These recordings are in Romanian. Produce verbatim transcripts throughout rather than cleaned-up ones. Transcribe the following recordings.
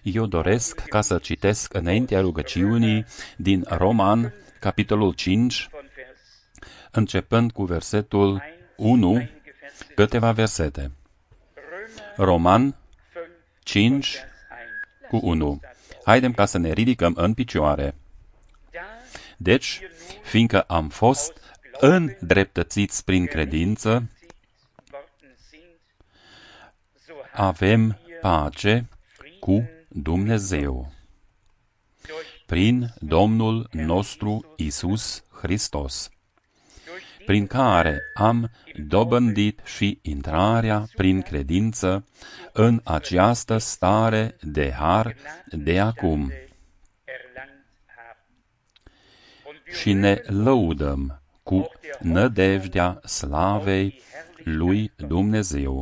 Eu doresc ca să citesc înaintea rugăciunii din Roman, capitolul cinci, începând cu versetul unu, câteva versete. Roman cinci cu unu. Haidem ca să ne ridicăm în picioare. Deci, fiindcă am fost îndreptățiți prin credință, avem pace cu Dumnezeu prin Domnul nostru Iisus Hristos, prin care am dobândit și intrarea prin credință în această stare de har de acum. Și ne lăudăm cu nădejdea slavei lui Dumnezeu.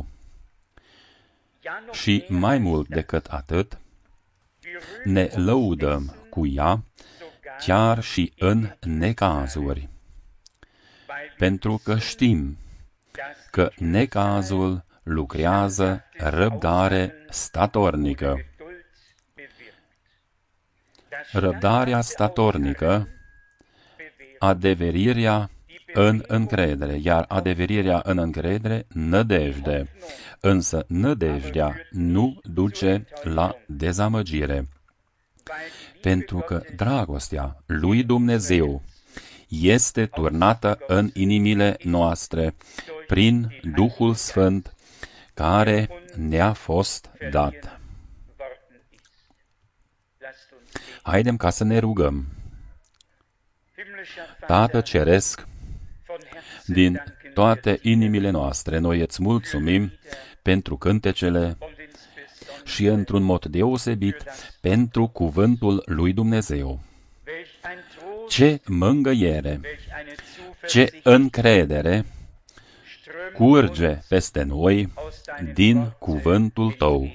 Și mai mult decât atât, ne lăudăm cu ea chiar și în necazuri, pentru că știm că necazul lucrează răbdare statornică. Răbdarea statornică, adeverirea în încredere, iar adeverirea în încredere, nădejde. Însă nădejdea nu duce la dezamăgire, pentru că dragostea lui Dumnezeu este turnată în inimile noastre prin Duhul Sfânt care ne-a fost dat. Haidem ca să ne rugăm. Tată Ceresc, din toate inimile noastre, noi îți mulțumim pentru cântecele și, într-un mod deosebit, pentru cuvântul lui Dumnezeu. Ce mângâiere, ce încredere curge peste noi din cuvântul tău.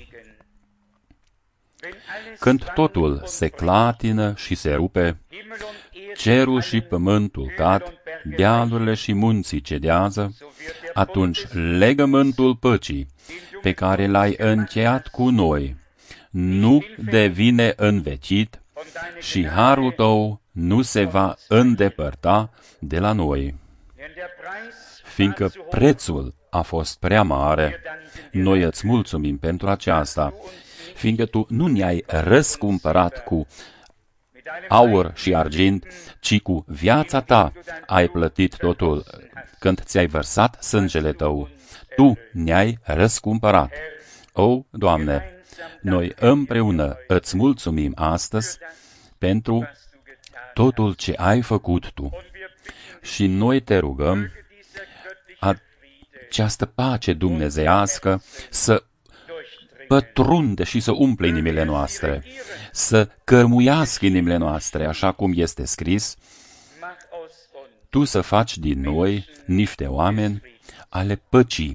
Când totul se clatină și se rupe, cerul și pământul cad, dealurile și munții cedează, atunci legământul păcii pe care l-ai încheiat cu noi nu devine învechit și harul tău nu se va îndepărta de la noi. Fiindcă prețul a fost prea mare, noi îți mulțumim pentru aceasta, fiindcă tu nu ne-ai răscumpărat cu aur și argint, ci cu viața ta ai plătit totul când ți-ai vărsat sângele tău. Tu ne-ai răscumpărat. O, Doamne, noi împreună îți mulțumim astăzi pentru totul ce ai făcut Tu. Și noi te rugăm această pace dumnezeiască să pătrunde și să umple inimile noastre, să cărmuiască inimile noastre, așa cum este scris, Tu să faci din noi niște oameni ale păcii,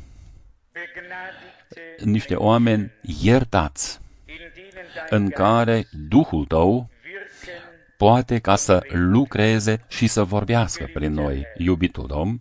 niște oameni iertați, în care Duhul Tău poate ca să lucreze și să vorbească prin noi. Iubitul Domn,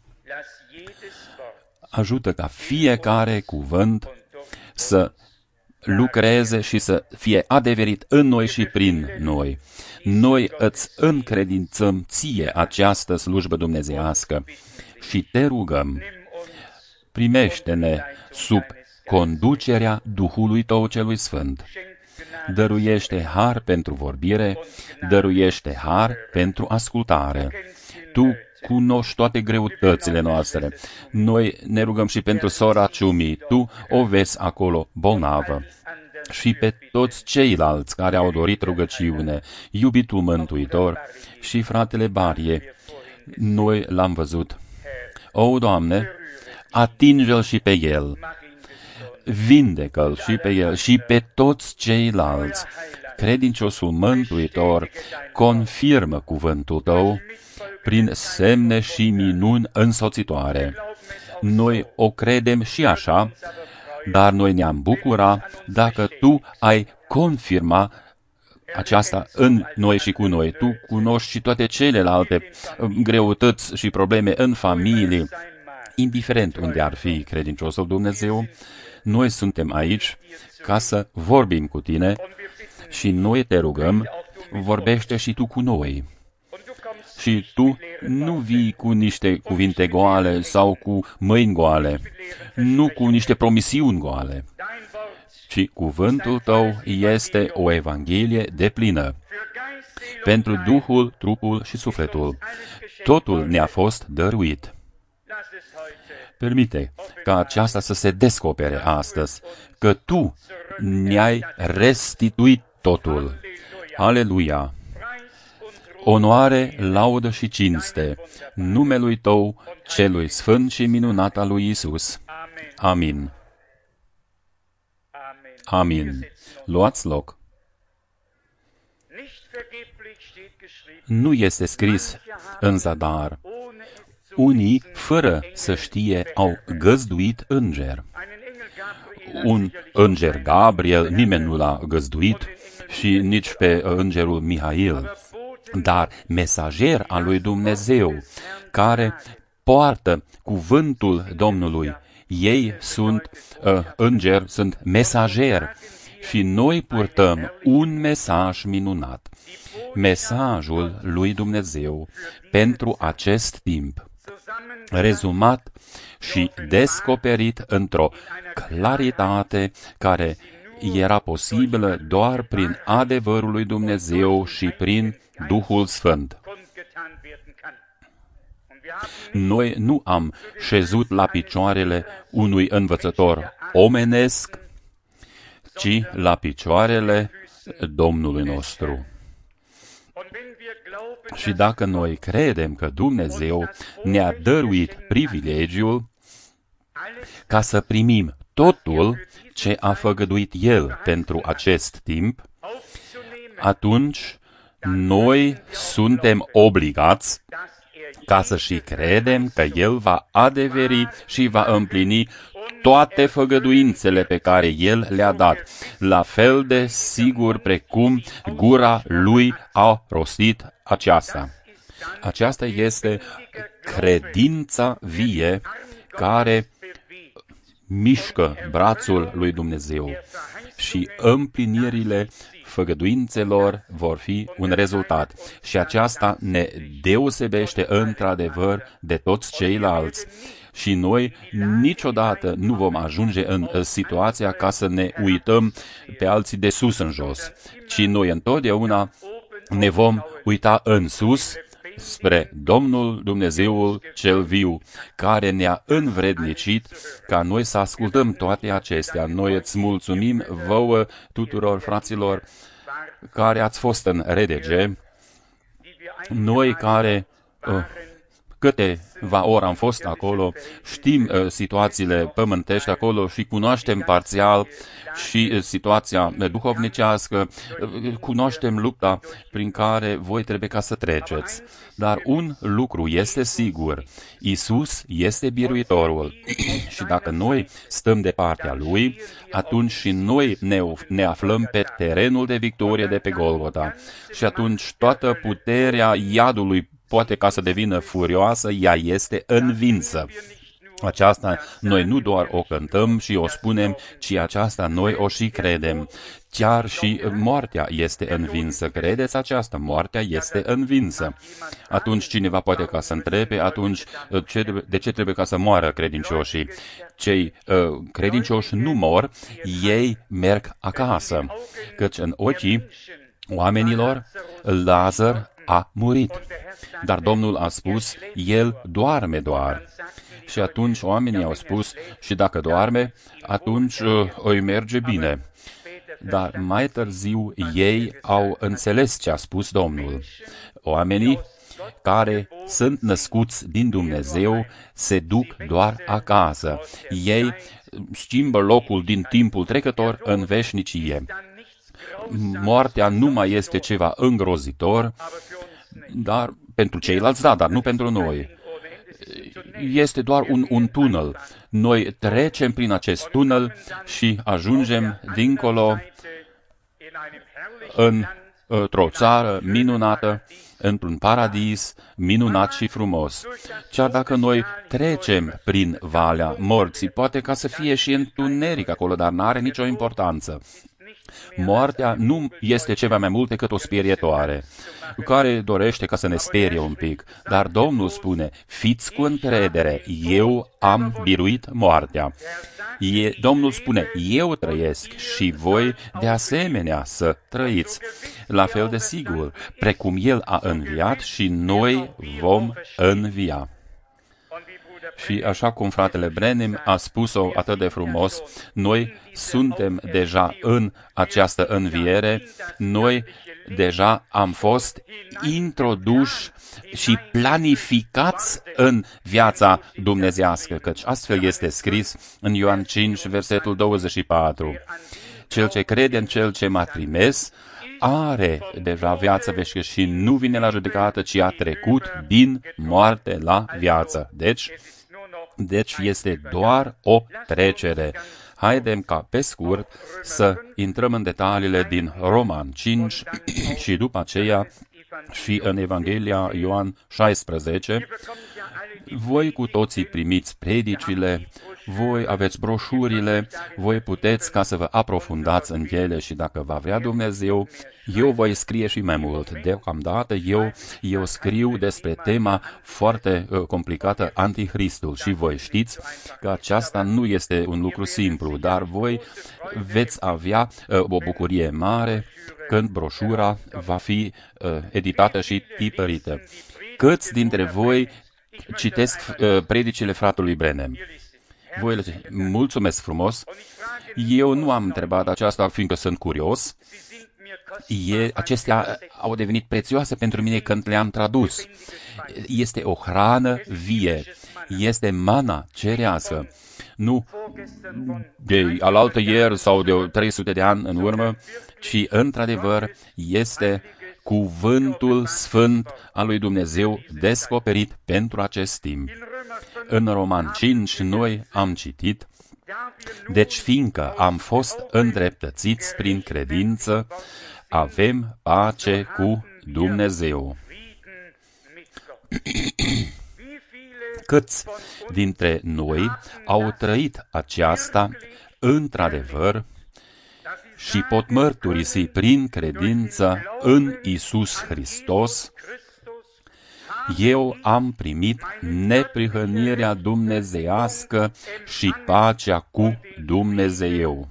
ajută ca fiecare cuvânt să lucreze și să fie adeverit în noi și prin noi. Noi îți încredințăm ție această slujbă dumnezeiască și te rugăm, primește-ne sub conducerea Duhului Tău celui Sfânt. Dăruiește har pentru vorbire, dăruiește har pentru ascultare. Tu cunoști toate greutățile noastre. Noi ne rugăm și pentru sora Ciumi. Tu o vezi acolo bolnavă. Și pe toți ceilalți care au dorit rugăciune, iubitul Mântuitor și fratele Barie, noi l-am văzut. O, Doamne, atinge-l și pe el, vindecă-l și pe el și pe toți ceilalți. Credinciosul Mântuitor confirmă cuvântul Tău prin semne și minuni însoțitoare. Noi o credem și așa, dar noi ne-am bucura dacă Tu ai confirma aceasta în noi și cu noi. Tu cunoști și toate celelalte greutăți și probleme în familie, indiferent unde ar fi credinciosul Dumnezeu. Noi suntem aici ca să vorbim cu Tine Și noi te rugăm, vorbește și tu cu noi. Și tu nu vii cu niște cuvinte goale sau cu mâini goale, nu cu niște promisiuni goale, ci cuvântul tău este o evanghelie deplină pentru Duhul, trupul și sufletul. Totul ne-a fost dăruit. Permite ca aceasta să se descopere astăzi, că tu ne-ai restituit totul. Aleluia! Onoare, laudă și cinste numelui tău, celui sfânt și minunat al lui Isus. Amin. Amin. Luați loc. Nu este scris în zadar. Unii, fără să știe, au găzduit înger. Un înger Gabriel, nimeni nu l-a găzduit și nici pe îngerul Mihail, dar mesager al lui Dumnezeu, care poartă cuvântul Domnului. Ei sunt uh, îngeri, sunt mesageri și noi purtăm un mesaj minunat. Mesajul lui Dumnezeu pentru acest timp, rezumat și descoperit într-o claritate care era posibilă doar prin adevărul lui Dumnezeu și prin Duhul Sfânt. Noi nu am șezut la picioarele unui învățător omenesc, ci la picioarele Domnului nostru. Și dacă noi credem că Dumnezeu ne-a dăruit privilegiul ca să primim totul ce a făgăduit El pentru acest timp, atunci noi suntem obligați ca să și credem că El va adeveri și va împlini toate făgăduințele pe care El le-a dat, la fel de sigur precum gura Lui a rostit aceasta. Aceasta este credința vie care mișcă brațul lui Dumnezeu și împlinirile făgăduințelor vor fi un rezultat. Și aceasta ne deosebește într-adevăr de toți ceilalți. Și noi niciodată nu vom ajunge în situația ca să ne uităm pe alții de sus în jos, ci noi întotdeauna ne vom uita în sus spre Domnul Dumnezeul cel viu, care ne-a învrednicit ca noi să ascultăm toate acestea. Noi îți mulțumim vouă tuturor fraților care ați fost în R D G, noi care uh, câteva ori am fost acolo, știm uh, situațiile pământești acolo și cunoaștem parțial și uh, situația duhovnicească, uh, cunoaștem lupta prin care voi trebuie ca să treceți. Dar un lucru este sigur, Iisus este biruitorul și dacă noi stăm de partea Lui, atunci și noi ne, ne aflăm pe terenul de victorie de pe Golgota. Și atunci toată puterea iadului poate ca să devină furioasă, ea este învinsă. Aceasta noi nu doar o cântăm și o spunem, ci aceasta noi o și credem. Chiar și moartea este învinsă. Credeți aceasta? Moartea este învinsă. Atunci cineva poate ca să întrebe, atunci de ce trebuie ca să moară credincioșii? Cei uh, credincioși nu mor, ei merg acasă. Căci în ochii oamenilor Lazar a murit. Dar Domnul a spus, el doarme doar. Și atunci oamenii au spus, și dacă doarme, atunci uh, îi merge bine. Dar mai târziu ei au înțeles ce a spus Domnul. Oamenii care sunt născuți din Dumnezeu se duc doar acasă. Ei schimbă locul din timpul trecător în veșnicie. Moartea nu mai este ceva îngrozitor, dar pentru ceilalți da, dar nu pentru noi. Este doar un, un tunel. Noi trecem prin acest tunel și ajungem dincolo în, într-o țară minunată, într-un paradis minunat și frumos. Chiar dacă noi trecem prin valea morții, poate ca să fie și întuneric acolo, dar n-are nicio importanță. Moartea nu este ceva mai mult decât o sperietoare, care dorește ca să ne sperie un pic. Dar Domnul spune, fiți cu încredere, eu am biruit moartea. E, Domnul spune, eu trăiesc și voi de asemenea să trăiți. La fel de sigur, precum El a înviat și noi vom învia. Și așa cum fratele Branham a spus-o atât de frumos, noi suntem deja în această înviere, noi deja am fost introduși și planificați în viața dumnezească, căci astfel este scris în Ioan cinci, versetul douăzeci și patru. Cel ce crede în Cel ce m-a trimis, are deja viață veșnică și nu vine la judecată, ci a trecut din moarte la viață. Deci, deci este doar o trecere. Haidem ca pe scurt să intrăm în detaliile din Roman cinci și după aceea și în Evanghelia Ioan șaisprezece. Voi cu toții primiți predicile, voi aveți broșurile, voi puteți ca să vă aprofundați în ele și dacă va vrea Dumnezeu, eu voi scrie și mai mult. Deocamdată eu, eu scriu despre tema foarte uh, complicată, Antichristul, și voi știți că aceasta nu este un lucru simplu, dar voi veți avea uh, o bucurie mare când broșura va fi uh, editată și tipărită. Câți dintre voi citesc uh, predicile fratelui Branham? Voi le zice, mulțumesc frumos. Eu nu am întrebat aceasta fiindcă sunt curios. E, acestea au devenit prețioase pentru mine când le-am tradus. Este o hrană vie. Este mana cerească. Nu de alaltă ieri sau de trei sute de ani în urmă, ci într-adevăr este cuvântul sfânt al lui Dumnezeu descoperit pentru acest timp. În Roman cinci noi am citit, deci fiindcă am fost îndreptățiți prin credință, avem pace cu Dumnezeu. Câți dintre noi au trăit aceasta într-adevăr și pot mărturisi prin credință în Iisus Hristos, eu am primit neprihănirea dumnezeiască și pacea cu Dumnezeu.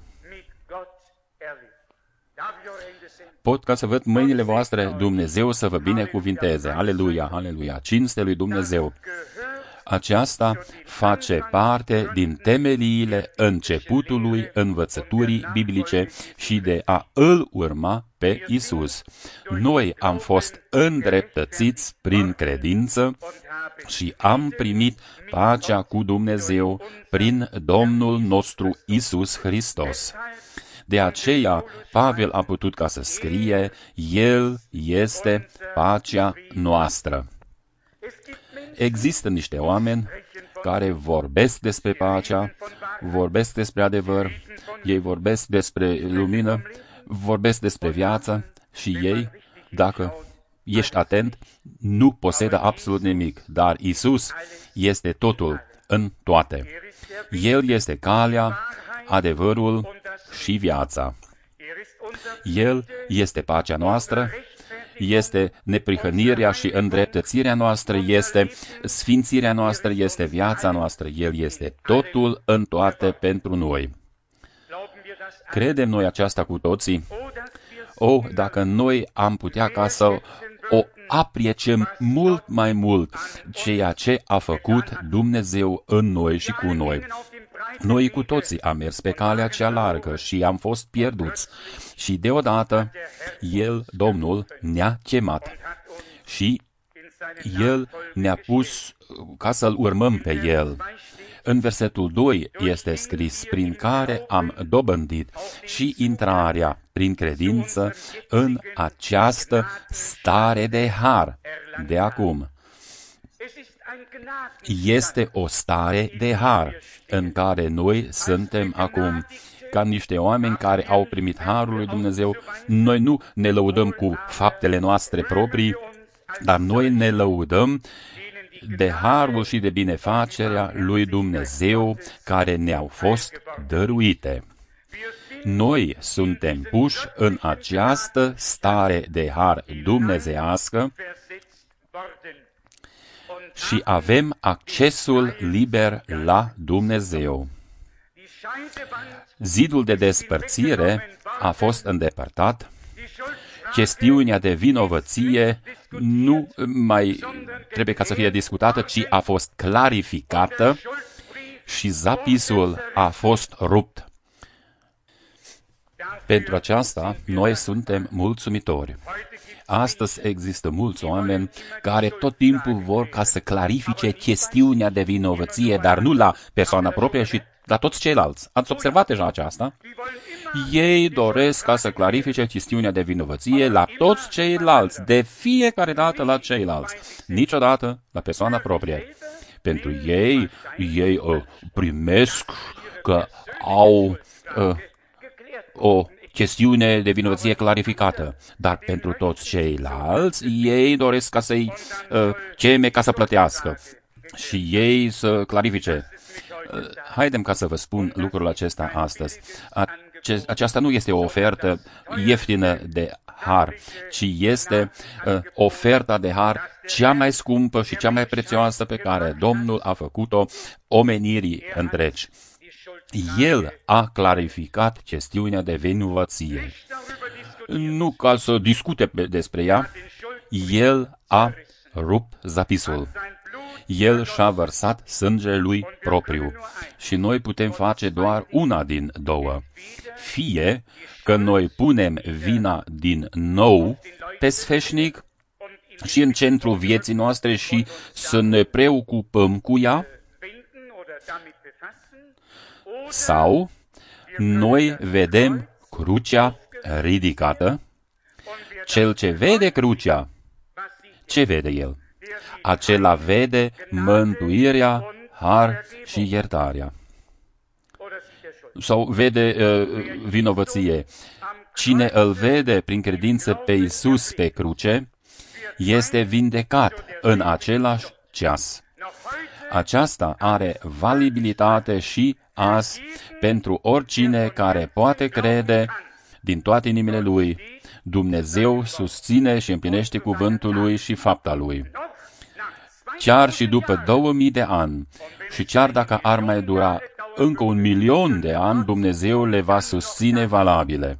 Pot ca să văd mâinile voastre, Dumnezeu să vă binecuvinteze. Aleluia, aleluia, cinste lui Dumnezeu. Aceasta face parte din temeliile începutului învățăturii biblice și de a îl urma pe Isus. Noi am fost îndreptățiți prin credință și am primit pacea cu Dumnezeu prin Domnul nostru Isus Hristos. De aceea, Pavel a putut ca să scrie, El este pacea noastră. Există niște oameni care vorbesc despre pacea, vorbesc despre adevăr, ei vorbesc despre lumină, vorbesc despre viață și ei, dacă ești atent, nu posedă absolut nimic, dar Isus este totul în toate. El este calea, adevărul și viața. El este pacea noastră, este neprihănirea și îndreptățirea noastră, este sfințirea noastră, este viața noastră. El este totul în toate pentru noi. Credem noi aceasta cu toții? O, dacă noi am putea ca să o apreciem mult mai mult ceea ce a făcut Dumnezeu în noi și cu noi. Noi cu toții am mers pe calea cea largă și am fost pierduți. Și deodată, El, Domnul, ne-a chemat. Și El ne-a pus ca să-L urmăm pe El. În versetul doi este scris, prin care am dobândit și intrarea prin credință în această stare de har de acum. Este o stare de har în care noi suntem acum. Ca niște oameni care au primit harul lui Dumnezeu, noi nu ne lăudăm cu faptele noastre proprii, dar noi ne lăudăm de harul și de binefacerea lui Dumnezeu care ne-au fost dăruite. Noi suntem puși în această stare de har dumnezeiască și avem accesul liber la Dumnezeu. Zidul de despărțire a fost îndepărtat, chestiunea de vinovăție nu mai trebuie ca să fie discutată, ci a fost clarificată și zapisul a fost rupt. Pentru aceasta, noi suntem mulțumitori. Astăzi există mulți oameni care tot timpul vor ca să clarifice chestiunea de vinovăție, dar nu la persoana proprie și la toți ceilalți. Ați observat deja aceasta? Ei doresc ca să clarifice chestiunea de vinovăție la toți ceilalți, de fiecare dată la ceilalți, niciodată la persoana proprie. Pentru ei, ei uh, primesc că au uh, o chestiune de vinovăție clarificată, dar pentru toți ceilalți, ei doresc ca să-i uh, cheme ca să plătească și ei să clarifice. Uh, haidem ca să vă spun lucrul acesta astăzi. Ace- aceasta nu este o ofertă ieftină de har, ci este uh, oferta de har cea mai scumpă și cea mai prețioasă pe care Domnul a făcut-o omenirii întregi. El a clarificat chestiunea de vinovăție. Nu ca să discute despre ea, El a rupt zapisul. El și-a vărsat sângele lui propriu. Și noi putem face doar una din două. Fie că noi punem vina din nou pe sfeșnic și în centrul vieții noastre și să ne preocupăm cu ea, sau noi vedem crucea ridicată. Cel ce vede crucea, ce vede el? Acela vede mântuirea, har și iertarea. Sau vede uh, vinovăție. Cine îl vede prin credință pe Iisus pe cruce, este vindecat în același ceas. Aceasta are validitate și azi pentru oricine care poate crede din toate inimile lui. Dumnezeu susține și împlinește cuvântul lui și fapta lui. Chiar și după două mii de ani și chiar dacă ar mai dura încă un milion de ani, Dumnezeu le va susține valabile.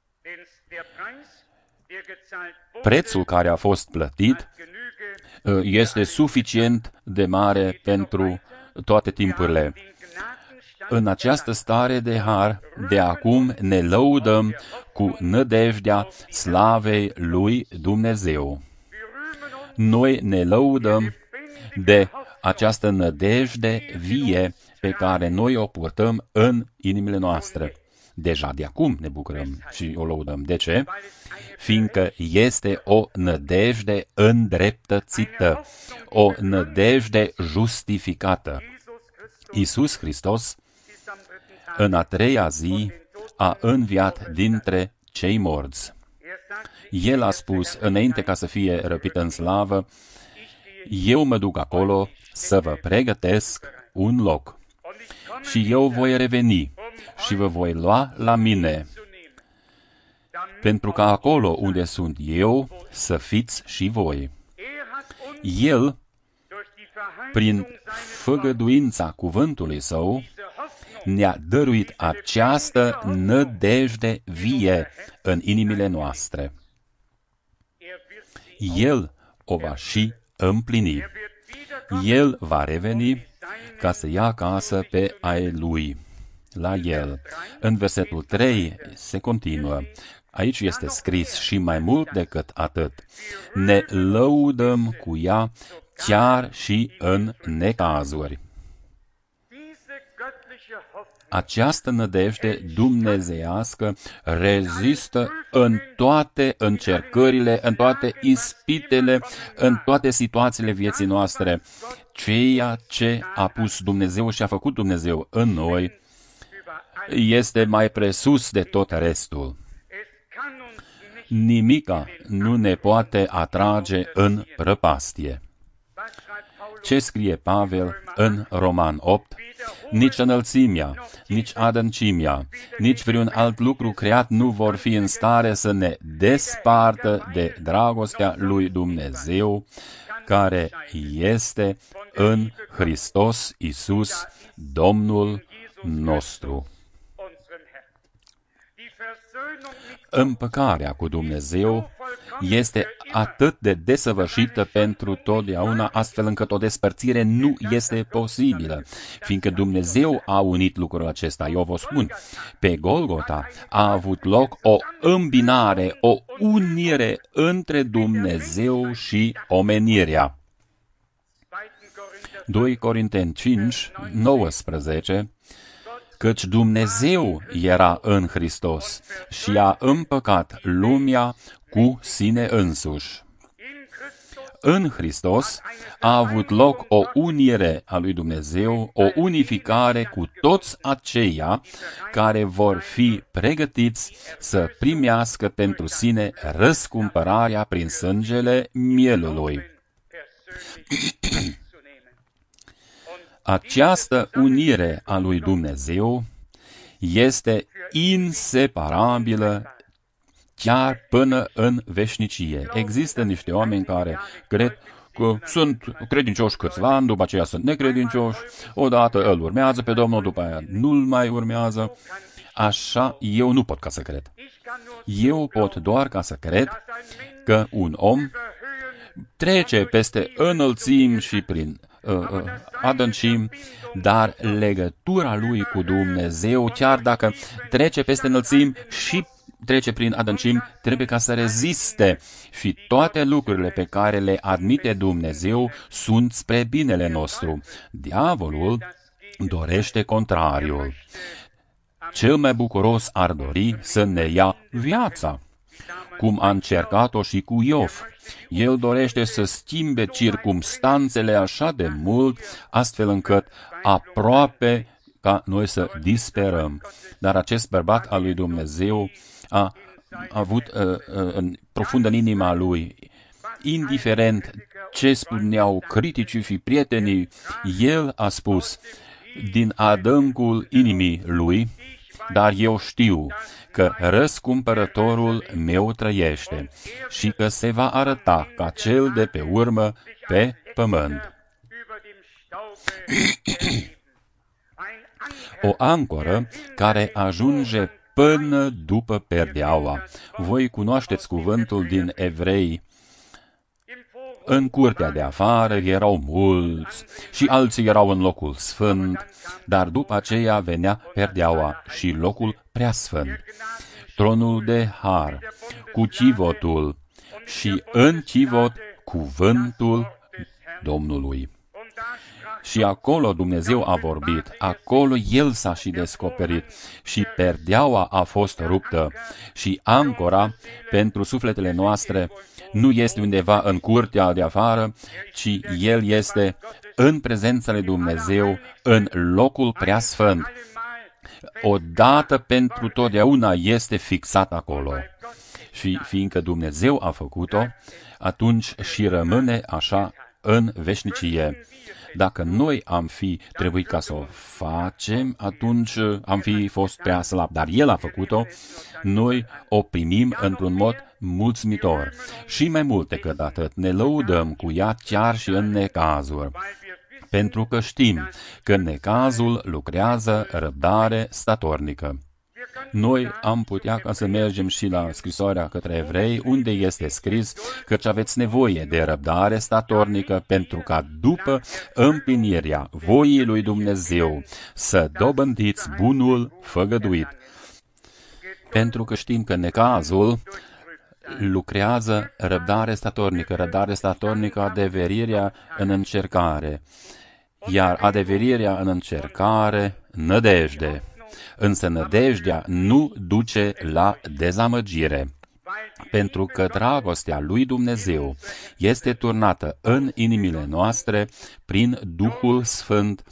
Prețul care a fost plătit este suficient de mare pentru toate timpurile. În această stare de har, de acum ne lăudăm cu nădejdea slavei lui Dumnezeu. Noi ne lăudăm de această nădejde vie pe care noi o purtăm în inimile noastre. Deja de acum ne bucurăm și o lăudăm. De ce? Fiindcă este o nădejde îndreptățită, o nădejde justificată. Iisus Hristos, în a treia zi, a înviat dintre cei morți. El a spus, înainte ca să fie răpit în slavă, eu mă duc acolo să vă pregătesc un loc. Și eu voi reveni și vă voi lua la mine, pentru că acolo unde sunt eu, să fiți și voi. El, prin făgăduința cuvântului său, ne-a dăruit această nădejde vie în inimile noastre. El o va și împlini. El va reveni ca să ia acasă pe ai lui, la el. În versetul trei se continuă. Aici este scris și mai mult decât atât. Ne lăudăm cu ea chiar și în necazuri. Această nădejde dumnezeiască rezistă în toate încercările, în toate ispitele, în toate situațiile vieții noastre. Ceea ce a pus Dumnezeu și a făcut Dumnezeu în noi este mai presus de tot restul. Nimica nu ne poate atrage în prăpastie. ce scrie Pavel în Roman opt, nici înălțimea, nici adâncimea, nici vreun alt lucru creat nu vor fi în stare să ne despartă de dragostea lui Dumnezeu, care este în Hristos Iisus, Domnul nostru. Împăcarea cu Dumnezeu este atât de desăvârșită pentru totdeauna, astfel încât o despărțire nu este posibilă, fiindcă Dumnezeu a unit lucrul acesta. Eu vă spun, pe Golgota a avut loc o îmbinare, o unire între Dumnezeu și omenirea. doi Corinteni cinci, nouăsprezece, căci Dumnezeu era în Hristos și a împăcat lumea cu sine însuși. În Hristos a avut loc o unire a lui Dumnezeu, o unificare cu toți aceia care vor fi pregătiți să primească pentru sine răscumpărarea prin sângele mielului. Această unire a lui Dumnezeu este inseparabilă chiar până în veșnicie. Există niște oameni care cred că sunt credincioși câțiva ani, după aceea sunt necredincioși, odată îl urmează pe Domnul, după aia nu-l mai urmează. Așa eu nu pot ca să cred. Eu pot doar ca să cred că un om trece peste înălțimi și prin uh, uh, adâncimi, dar legătura lui cu Dumnezeu, chiar dacă trece peste înălțimi și trece prin adâncimi, trebuie ca să reziste. Și toate lucrurile pe care le admite Dumnezeu sunt spre binele nostru. Diavolul dorește contrariul. Cel mai bucuros ar dori să ne ia viața, cum a încercat-o și cu Iov. El dorește să schimbe circumstanțele așa de mult, astfel încât aproape ca noi să disperăm. Dar acest bărbat al lui Dumnezeu a avut uh, uh, în, profund în inima lui, indiferent ce spuneau criticii și prietenii, el a spus din adâncul inimii lui, dar eu știu că răscumpărătorul meu trăiește și că se va arăta ca cel de pe urmă pe pământ. O ancoră care ajunge până după perdeaua. Voi cunoașteți cuvântul din Evrei. În curtea de afară erau mulți și alții erau în locul sfânt, dar după aceea venea perdeaua și locul preasfânt. Tronul de har, cu chivotul și în chivot cuvântul Domnului. Și acolo Dumnezeu a vorbit, acolo El s-a și descoperit și perdeaua a fost ruptă și ancora pentru sufletele noastre nu este undeva în curtea de afară, ci El este în prezența lui Dumnezeu, în locul preasfânt. Odată pentru totdeauna este fixat acolo. Și fiindcă Dumnezeu a făcut-o, atunci și rămâne așa în veșnicie. Dacă noi am fi trebuit ca să o facem, atunci am fi fost prea slab. Dar El a făcut-o, noi o primim într-un mod mulțumitor. Și mai mult decât atât, ne lăudăm cu ea chiar și în necazuri. Pentru că știm că în necazul lucrează răbdare statornică. Noi am putea ca să mergem și la scrisoarea către evrei, unde este scris căci aveți nevoie de răbdare statornică pentru ca după împlinirea voii lui Dumnezeu să dobândiți bunul făgăduit. Pentru că știm că necazul lucrează răbdare statornică, răbdare statornică, adeverirea în încercare, iar adeverirea în încercare, nădejde. Însă nădejdea nu duce la dezamăgire, pentru că dragostea lui Dumnezeu este turnată în inimile noastre prin Duhul Sfânt,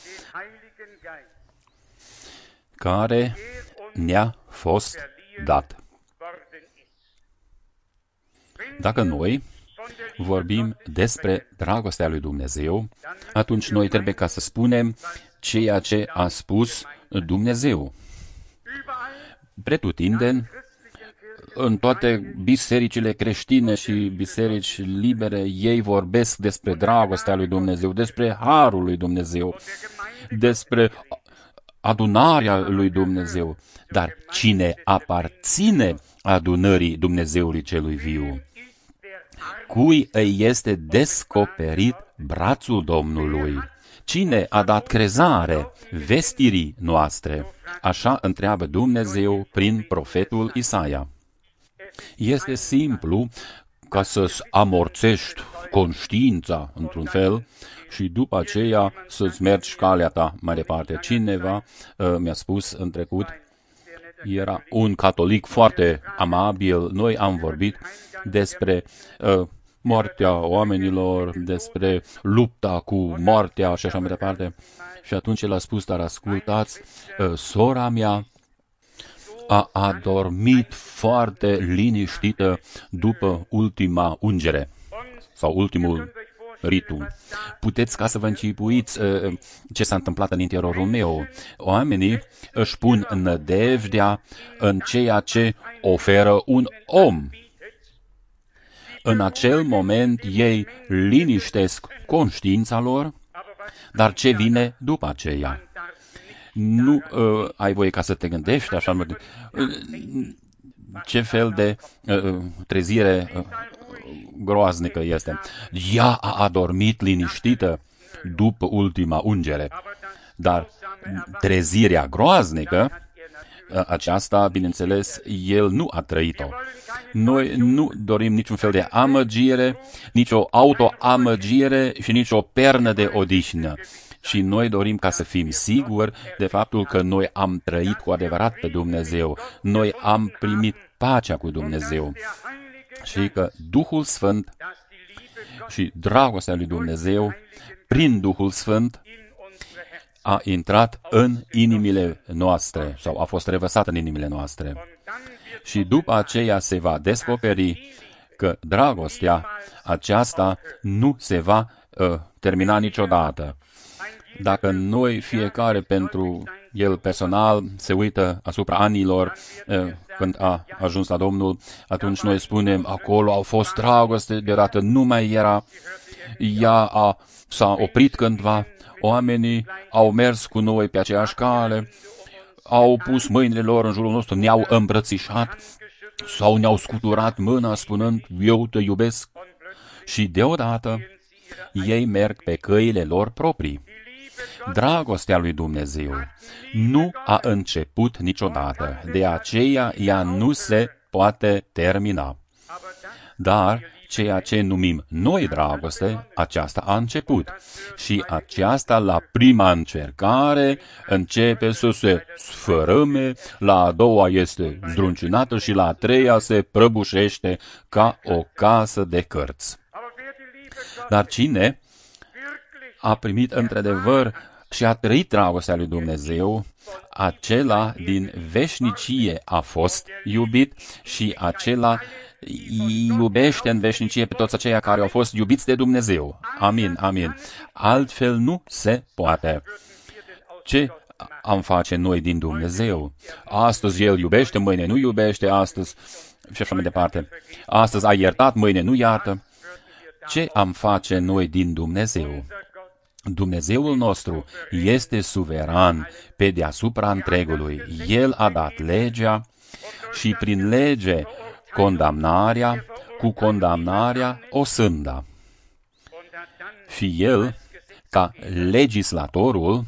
care ne-a fost dat. Dacă noi vorbim despre dragostea lui Dumnezeu, atunci noi trebuie ca să spunem ceea ce a spus Dumnezeu. Pretutindeni, în toate bisericile creștine și biserici libere, ei vorbesc despre dragostea lui Dumnezeu, despre harul lui Dumnezeu, despre adunarea lui Dumnezeu. Dar cine aparține adunării Dumnezeului celui viu? Cui îi este descoperit brațul Domnului? Cine a dat crezare vestirii noastre? Așa întreabă Dumnezeu prin profetul Isaia. Este simplu ca să-ți amorțești conștiința, într-un fel, și după aceea să-ți mergi calea ta mai departe. Cineva uh, mi-a spus în trecut, era un catolic foarte amabil, noi am vorbit despre uh, moartea oamenilor, despre lupta cu moartea și așa mai departe. Și atunci el a spus, dar ascultați, uh, sora mea a adormit foarte liniștită după ultima ungere sau ultimul ritu. Puteți ca să vă închipuiți uh, ce s-a întâmplat în interiorul meu. Oamenii își pun nădejdea în ceea ce oferă un om. În acel moment ei liniștesc conștiința lor, dar ce vine după aceea? Nu uh, ai voie ca să te gândești așa, uh, ce fel de uh, trezire uh, groaznică este. Ea a adormit liniștită după ultima ungere, dar trezirea groaznică, uh, aceasta, bineînțeles, el nu a trăit-o. Noi nu dorim niciun fel de amăgire, nici o autoamăgire și nici o pernă de odihnă. Și noi dorim ca să fim siguri de faptul că noi am trăit cu adevărat pe Dumnezeu. Noi am primit pacea cu Dumnezeu. Și că Duhul Sfânt și dragostea lui Dumnezeu, prin Duhul Sfânt, a intrat în inimile noastre sau a fost revăsat în inimile noastre. Și după aceea se va descoperi că dragostea aceasta nu se va uh, termina niciodată. Dacă noi fiecare pentru el personal se uită asupra anilor uh, când a ajuns la Domnul, atunci noi spunem, acolo au fost dragoste, deodată nu mai era, ea a, s-a oprit cândva, oamenii au mers cu noi pe aceeași cale, au pus mâinile lor în jurul nostru, ne-au îmbrățișat sau ne-au scuturat mâna spunând, eu te iubesc, și deodată ei merg pe căile lor proprii. Dragostea lui Dumnezeu nu a început niciodată, de aceea ea nu se poate termina. Dar ceea ce numim noi dragoste, aceasta a început. Și aceasta la prima încercare începe să se sfărâme, la a doua este zdruncinată și la a treia se prăbușește ca o casă de cărți. Dar cine a primit într-adevăr și a trăit dragostea lui Dumnezeu, acela din veșnicie a fost iubit și acela iubește în veșnicie pe toți aceia care au fost iubiți de Dumnezeu. Amin, amin. Altfel nu se poate. Ce am face noi din Dumnezeu? Astăzi El iubește, mâine nu iubește, astăzi și așa mai departe. Astăzi a iertat, mâine nu iartă. Ce am face noi din Dumnezeu? Dumnezeul nostru este suveran pe deasupra întregului. El a dat legea și prin lege condamnarea, cu condamnarea o sânda. Și El, ca legislatorul,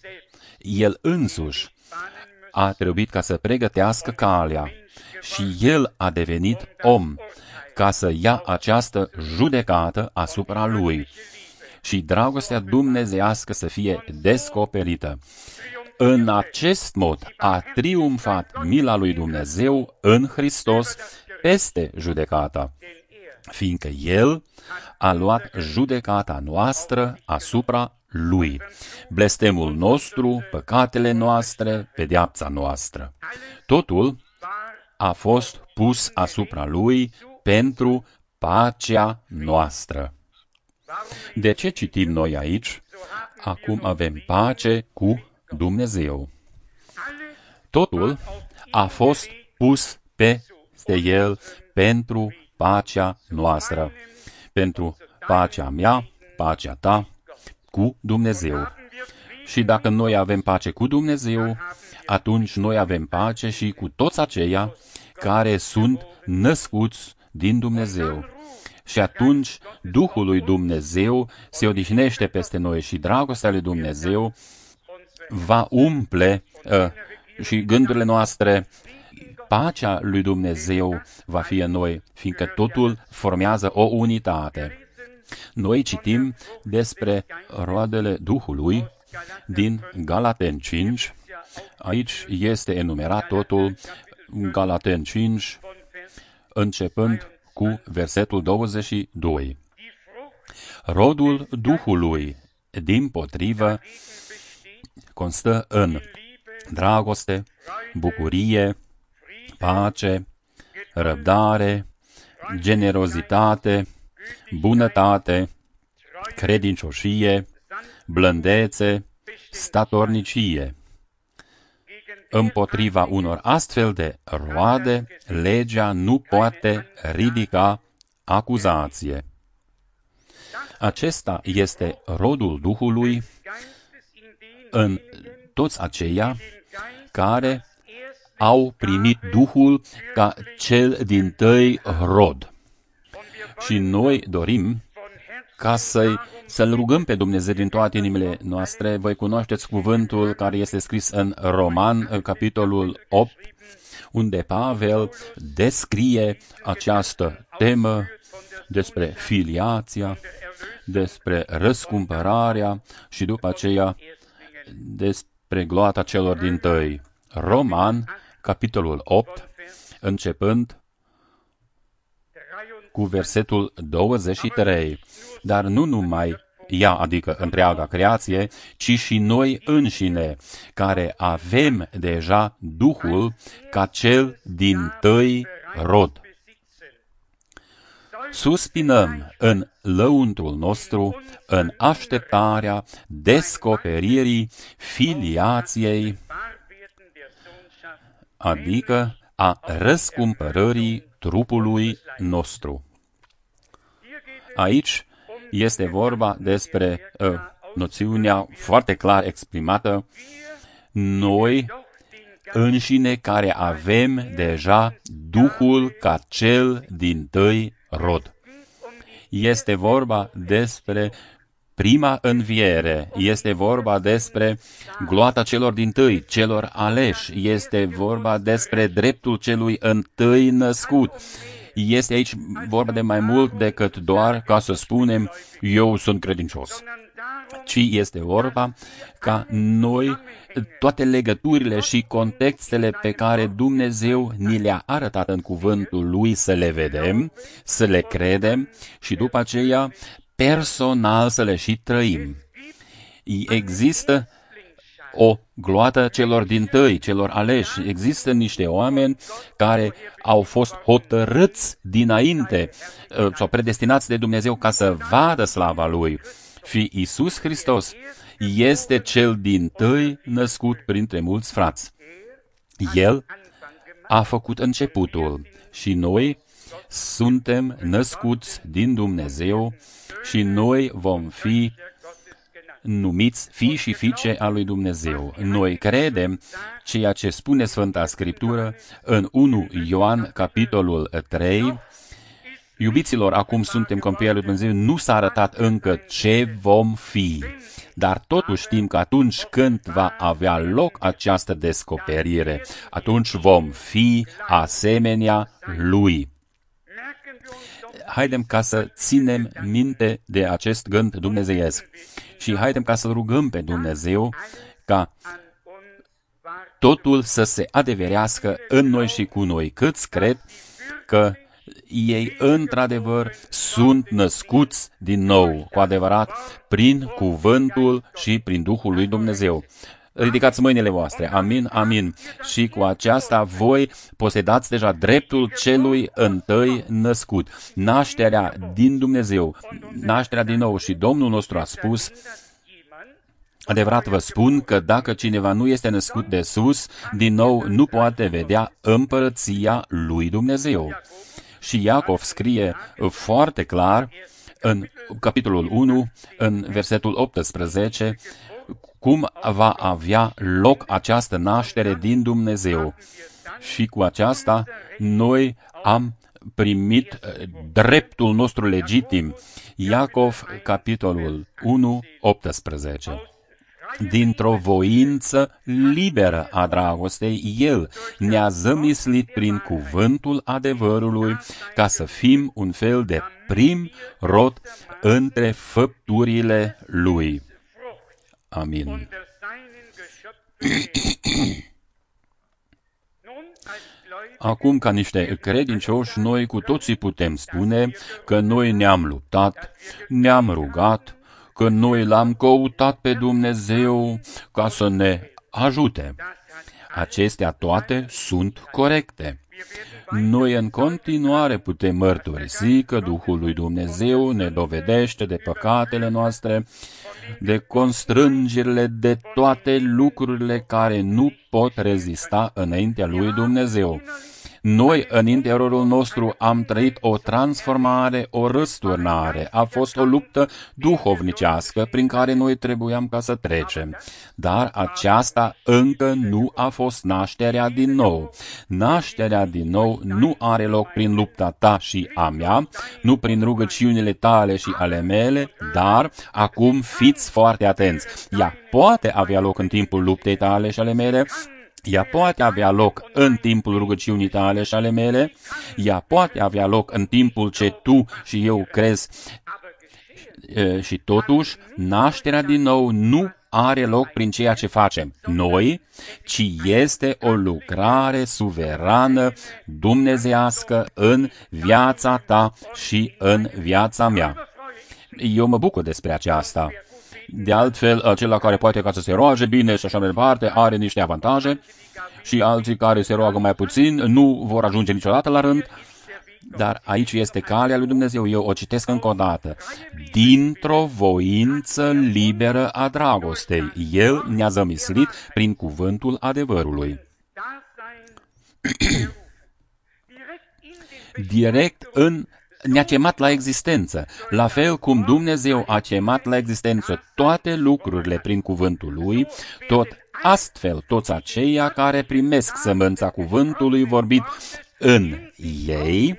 El însuși a trebuit ca să pregătească calea și El a devenit om ca să ia această judecată asupra Lui și dragostea dumnezeiască să fie descoperită. În acest mod a triumfat mila lui Dumnezeu în Hristos peste judecata, fiindcă El a luat judecata noastră asupra Lui, blestemul nostru, păcatele noastre, pedeapsa noastră. Totul a fost pus asupra Lui pentru pacea noastră. De ce citim noi aici? Acum avem pace cu Dumnezeu. Totul a fost pus peste El pentru pacea noastră, pentru pacea mea, pacea ta, cu Dumnezeu. Și dacă noi avem pace cu Dumnezeu, atunci noi avem pace și cu toți aceia care sunt născuți din Dumnezeu. Și atunci Duhul lui Dumnezeu se odihnește peste noi și dragostea lui Dumnezeu va umple uh, și gândurile noastre. Pacea lui Dumnezeu va fi în noi, fiindcă totul formează o unitate. Noi citim despre roadele Duhului din Galaten cinci. Aici este enumerat totul, Galaten cinci, începând cu versetul douăzeci și doi. Rodul Duhului, dimpotrivă, constă în dragoste, bucurie, pace, răbdare, generozitate, bunătate, credincioșie, blândețe, statornicie. Împotriva unor astfel de roade, legea nu poate ridica acuzație. Acesta este rodul Duhului în toți aceia care au primit Duhul ca cel dintâi rod. Și noi dorim ca să-i, să-L rugăm pe Dumnezeu din toate inimile noastre. Voi cunoașteți cuvântul care este scris în Roman, capitolul opt, unde Pavel descrie această temă despre filiația, despre răscumpărarea și după aceea despre gloata celor dintâi. Roman, capitolul opt, începând cu versetul douăzeci și trei. Dar nu numai ea, adică întreaga creație, ci și noi înșine, care avem deja Duhul ca cel dintâi rod. Suspinăm în lăuntrul nostru în așteptarea descoperirii filiației, adică a răscumpărării trupului nostru. Aici este vorba despre uh, noțiunea foarte clar exprimată, noi înșine care avem deja Duhul ca cel dintâi rod. Este vorba despre prima înviere, este vorba despre gloata celor dintâi, celor aleși, este vorba despre dreptul celui întâi născut. Este aici vorba de mai mult decât doar ca să spunem, eu sunt credincios, ci este vorba ca noi toate legăturile și contextele pe care Dumnezeu ni le-a arătat în cuvântul Lui să le vedem, să le credem și după aceea personal să le și trăim. Există o gloată celor dintâi, celor aleși. Există niște oameni care au fost hotărâți dinainte sau predestinați de Dumnezeu ca să vadă slava Lui. Și Iisus Hristos este cel dintâi născut printre mulți frați. El a făcut începutul și noi suntem născuți din Dumnezeu și noi vom fi numiți fii și fiice a lui Dumnezeu. Noi credem ceea ce spune Sfânta Scriptură în unu Ioan, capitolul trei. Iubiților, acum suntem copii al lui Dumnezeu, nu s-a arătat încă ce vom fi, dar totuși știm că atunci când va avea loc această descoperire, atunci vom fi asemenea Lui. Haidem ca să ținem minte de acest gând dumnezeiesc și haidem ca să rugăm pe Dumnezeu ca totul să se adeverească în noi și cu noi. Câți cred că ei într-adevăr sunt născuți din nou, cu adevărat, prin cuvântul și prin Duhul lui Dumnezeu. Ridicați mâinile voastre. Amin, amin. Și cu aceasta voi posedați deja dreptul celui întâi născut. Nașterea din Dumnezeu, nașterea din nou. Și Domnul nostru a spus: adevărat vă spun că dacă cineva nu este născut de sus, din nou nu poate vedea împărăția lui Dumnezeu. Și Iacov scrie foarte clar în capitolul unu, în versetul optsprezece, cum va avea loc această naștere din Dumnezeu. Și cu aceasta noi am primit dreptul nostru legitim. Iacov, capitolul unu, optsprezece. Dintr-o voință liberă a dragostei, El ne-a zămislit prin cuvântul adevărului, ca să fim un fel de prim rod între făpturile Lui. Amin. Acum, ca niște credincioși, noi cu toții putem spune că noi ne-am luptat, ne-am rugat, că noi l-am căutat pe Dumnezeu ca să ne ajute. Acestea toate sunt corecte. Noi în continuare putem mărturisi că Duhul lui Dumnezeu ne dovedește de păcatele noastre, de constrângerile, de toate lucrurile care nu pot rezista înaintea lui Dumnezeu. Noi, în interiorul nostru, am trăit o transformare, o răsturnare. A fost o luptă duhovnicească prin care noi trebuiam ca să trecem. Dar aceasta încă nu a fost nașterea din nou. Nașterea din nou nu are loc prin lupta ta și a mea, nu prin rugăciunile tale și ale mele, dar acum fiți foarte atenți. Ea poate avea loc în timpul luptei tale și ale mele, ea poate avea loc în timpul rugăciunii tale și ale mele, ea poate avea loc în timpul ce tu și eu crezi, și totuși nașterea din nou nu are loc prin ceea ce facem noi, ci este o lucrare suverană, dumnezeiască în viața ta și în viața mea. Eu mă bucur despre aceasta. De altfel, acela care poate ca să se roage bine și așa mai departe, are niște avantaje și alții care se roagă mai puțin nu vor ajunge niciodată la rând. Dar aici este calea lui Dumnezeu. Eu o citesc încă o dată. Dintr-o voință liberă a dragostei, El ne-a zămislit prin cuvântul adevărului. Direct în ne-a chemat la existență, la fel cum Dumnezeu a chemat la existență toate lucrurile prin cuvântul Lui, tot astfel toți aceia care primesc sămânța cuvântului vorbit în ei,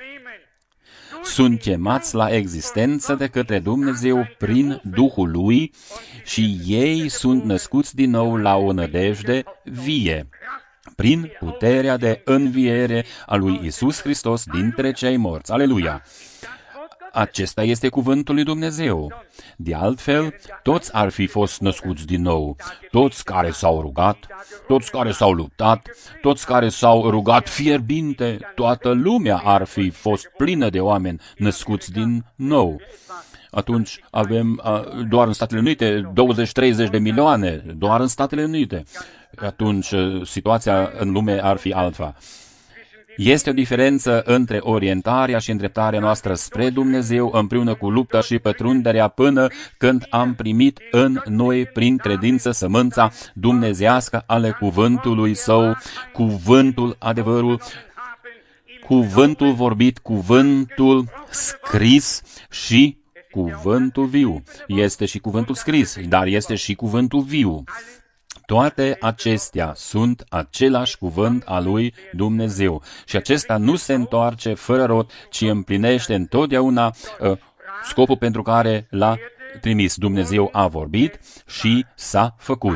sunt chemați la existență de către Dumnezeu prin Duhul Lui și ei sunt născuți din nou la o nădejde vie, prin puterea de înviere a lui Iisus Hristos dintre cei morți. Aleluia! Acesta este cuvântul lui Dumnezeu. De altfel, toți ar fi fost născuți din nou. Toți care s-au rugat, toți care s-au luptat, toți care s-au rugat fierbinte, toată lumea ar fi fost plină de oameni născuți din nou. Atunci avem doar în Statele Unite douăzeci treizeci de milioane, doar în Statele Unite. Atunci situația în lume ar fi altfel. Este o diferență între orientarea și îndreptarea noastră spre Dumnezeu împreună cu lupta și pătrunderea până când am primit în noi prin credință sămânța dumnezeiască ale cuvântului Său, cuvântul, adevărul, cuvântul vorbit, cuvântul scris și cuvântul viu. Este și cuvântul scris, dar este și cuvântul viu. Toate acestea sunt același cuvânt al lui Dumnezeu. Și acesta nu se întoarce fără rod, ci împlinește întotdeauna uh, scopul pentru care l-a trimis. Dumnezeu a vorbit și s-a făcut.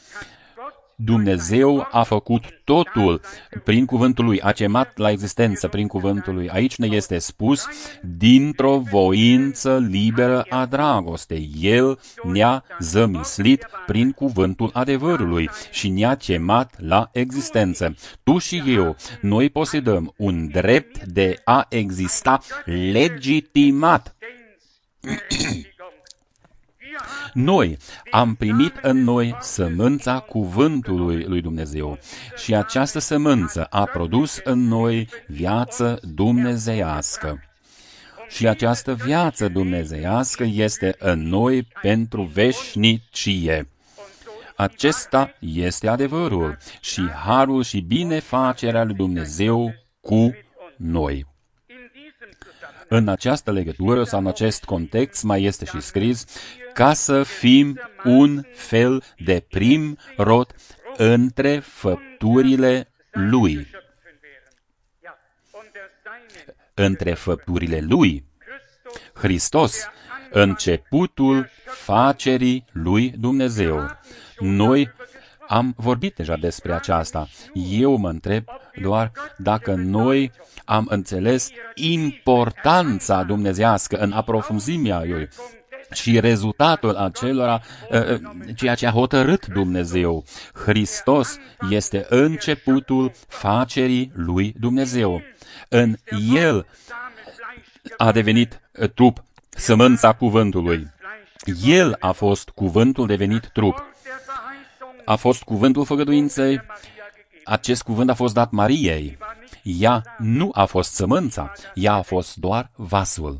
Dumnezeu a făcut totul prin cuvântul Lui, a chemat la existență prin cuvântul Lui. Aici ne este spus, dintr-o voință liberă a dragostei. El ne-a zămislit prin cuvântul adevărului și ne-a chemat la existență. Tu și eu, noi posedăm un drept de a exista legitimat. Noi am primit în noi sămânța cuvântului lui Dumnezeu și această sămânță a produs în noi viață dumnezeiască. Și această viață dumnezeiască este în noi pentru veșnicie. Acesta este adevărul și harul și binefacerea lui Dumnezeu cu noi. În această legătură sau în acest context mai este și scris ca să fim un fel de prim rod între făpturile Lui. Între făpturile Lui. Hristos, începutul facerii lui Dumnezeu. Noi am vorbit deja despre aceasta. Eu mă întreb doar dacă noi am înțeles importanța dumnezeiască în aprofunzimea ei și rezultatul acelora, ceea ce a hotărât Dumnezeu. Hristos este începutul facerii lui Dumnezeu. În El a devenit trup, sămânța cuvântului. El a fost cuvântul devenit trup. A fost cuvântul făgăduinței. Acest cuvânt a fost dat Mariei. Ea nu a fost sămânța, ea a fost doar vasul.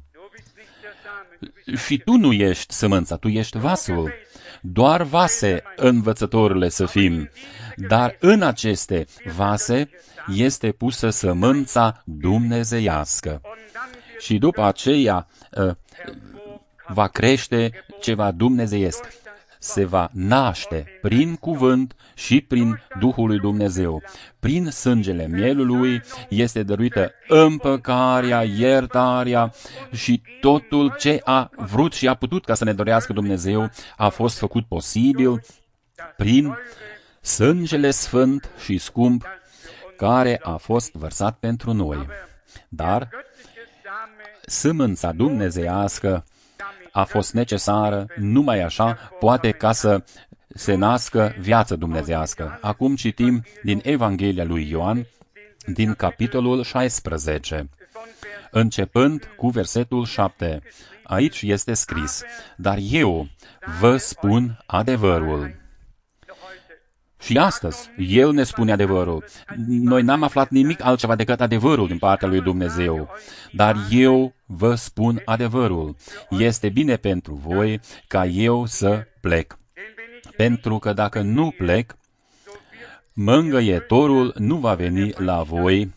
Și tu nu ești sămânța, tu ești vasul. Doar vase, învățătorile să fim. Dar în aceste vase este pusă sămânța dumnezeiască. Și după aceea va crește ceva dumnezeiesc. Se va naște prin cuvânt și prin Duhul lui Dumnezeu. Prin sângele mielului este dăruită împăcarea, iertarea și totul ce a vrut și a putut ca să ne dorească Dumnezeu a fost făcut posibil prin sângele sfânt și scump care a fost vărsat pentru noi. Dar sămânța dumnezeiască a fost necesară, numai așa poate ca să se nască viață dumnezeiască. Acum citim din Evanghelia lui Ioan, din capitolul șaisprezece, începând cu versetul șapte. Aici este scris: dar eu vă spun adevărul. Și astăzi, El ne spune adevărul. Noi n-am aflat nimic altceva decât adevărul din partea lui Dumnezeu. Dar eu vă spun adevărul. Este bine pentru voi ca eu să plec. Pentru că dacă nu plec, mângâietorul nu va veni la voi.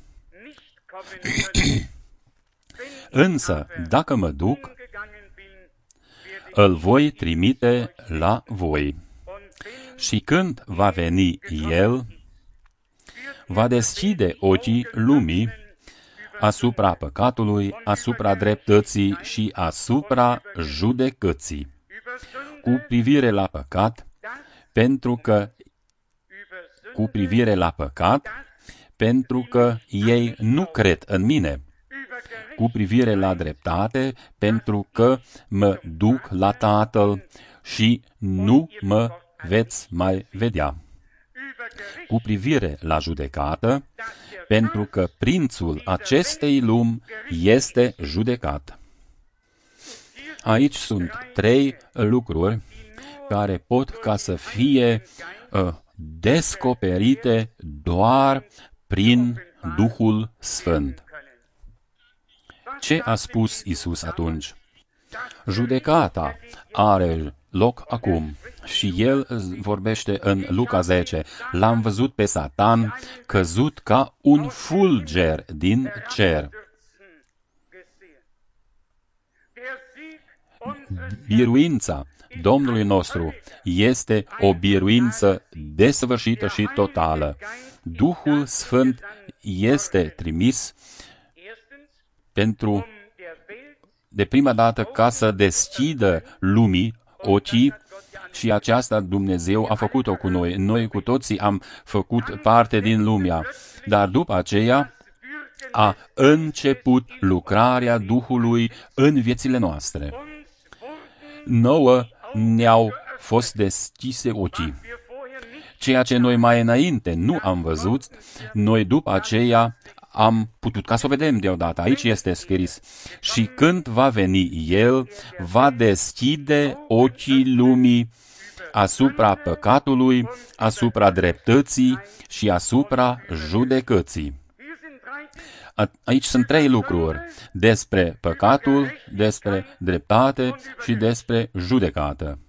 Însă, dacă mă duc, îl voi trimite la voi. Și când va veni El, va deschide ochii lumii asupra păcatului, asupra dreptății și asupra judecății. Cu privire la păcat, pentru că cu privire la păcat, pentru că ei nu cred în mine. Cu privire la dreptate, pentru că mă duc la Tatăl și nu mă veți mai vedea. Cu privire la judecată, pentru că prințul acestei lumi este judecat. Aici sunt trei lucruri care pot ca să fie uh, descoperite doar prin Duhul Sfânt. Ce a spus Isus atunci? Judecata are loc acum. Și El vorbește în Luca zece. L-am văzut pe Satan căzut ca un fulger din cer. Biruința Domnului nostru este o biruință desăvârșită și totală. Duhul Sfânt este trimis pentru, de prima dată, ca să deschidă lumii ochii, și aceasta Dumnezeu a făcut-o cu noi. Noi cu toții am făcut parte din lumea. Dar după aceea a început lucrarea Duhului în viețile noastre. Nouă ne-au fost deschise ochii. Ceea ce noi mai înainte nu am văzut, noi după aceea am putut ca să o vedem deodată. Aici este scris. Și când va veni El, va deschide ochii lumii asupra păcatului, asupra dreptății și asupra judecății. Aici sunt trei lucruri: despre păcatul, despre dreptate și despre judecată.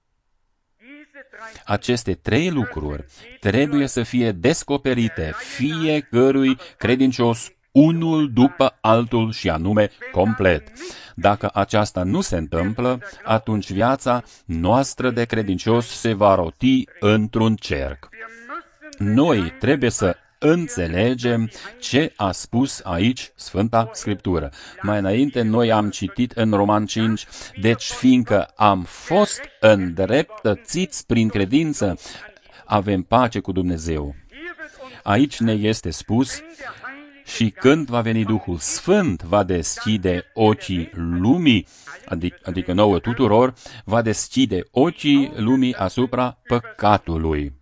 Aceste trei lucruri trebuie să fie descoperite fiecărui credincios unul după altul și anume complet. Dacă aceasta nu se întâmplă, atunci viața noastră de credincios se va roti într-un cerc. Noi trebuie să înțelegem ce a spus aici Sfânta Scriptură. Mai înainte, noi am citit în Roman cinci, deci fiindcă am fost îndreptățiți prin credință, avem pace cu Dumnezeu. Aici ne este spus, și când va veni Duhul Sfânt, va deschide ochii lumii, adică, adică nouă tuturor, va deschide ochii lumii asupra păcatului.